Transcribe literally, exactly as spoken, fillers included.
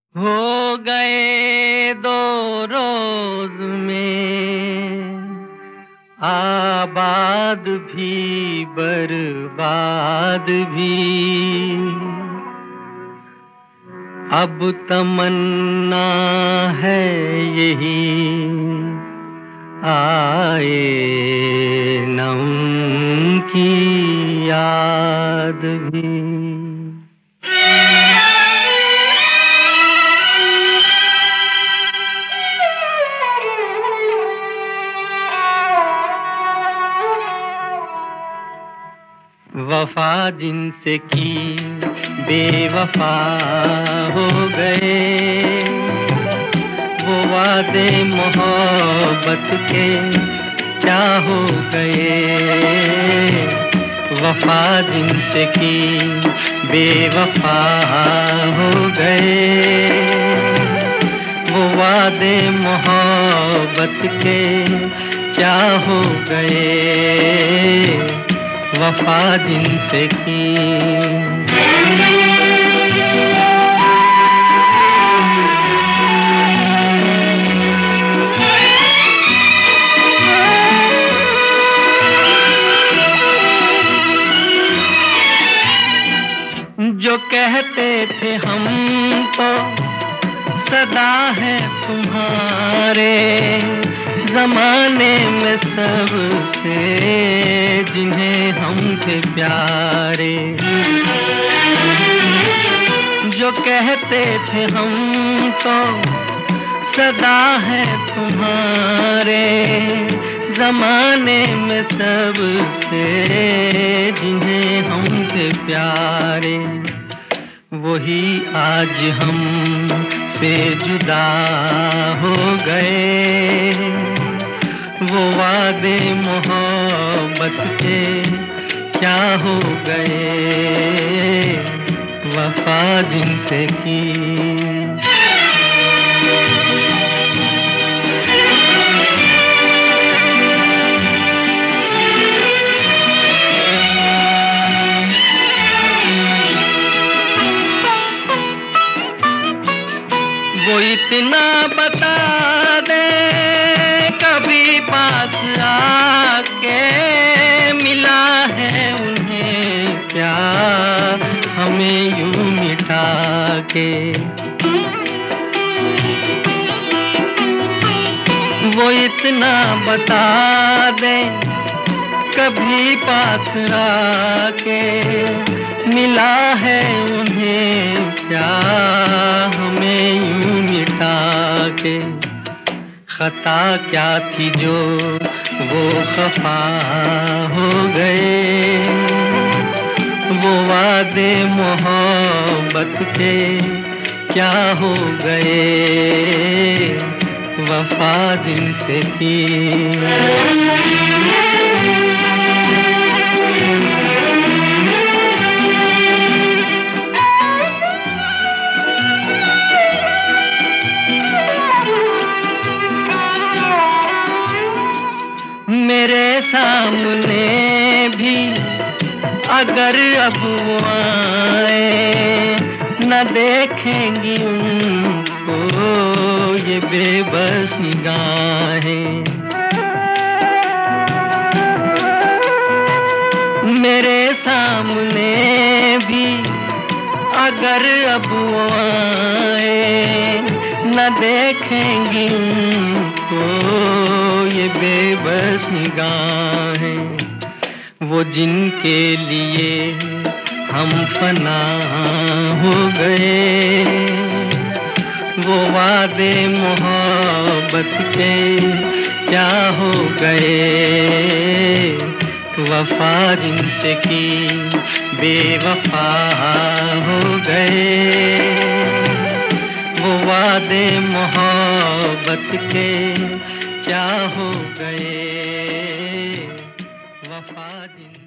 हो गए दो रोज में आबाद भी बर्बाद भी। अब तमन्ना है यही आए न उनकी याद भी। वफा जिनसे की बेवफा हो गए, वो वादे मोहब्बत के क्या हो गए। वफा जिनसे की बेवफा हो गए, वो वादे मोहब्बत के क्या हो गए। वफा जिनसे की जो कहते थे हम तो सदा है तुम्हारे, जमाने में सबसे जिन्हें हम थे प्यारे। जो कहते थे हम तो सदा है तुम्हारे, जमाने में सबसे जिन्हें हम थे प्यारे। वही आज हम से जुदा हो गए, वो वादे मोहब्बत के क्या हो गए। वफा जिनसे की वो इतना बता दे कभी पास आके, मिला है उन्हें क्या हमें यूं मिटा के। वो इतना बता दे कभी पास आके, मिला है उन्हें क्या हमें यूं मिटा के। खता क्या थी जो वो खफा हो गए, वो वादे मोहब्बत के क्या हो गए। वफा जिनसे की मेरे सामने भी अगर अब वो आए, न देखेंगी उनको ये बेबस निगाहें। मेरे सामने भी अगर अब वो आए, न देखेंगी उनको ये बेबस निगाहें। वो जिनके लिए हम फना हो गए, वो वादे मोहब्बत के क्या हो गए। वफा जिनसे की बेवफा हो गए, वो वादे मोहब्बत के क्या हो गए। वफा जिन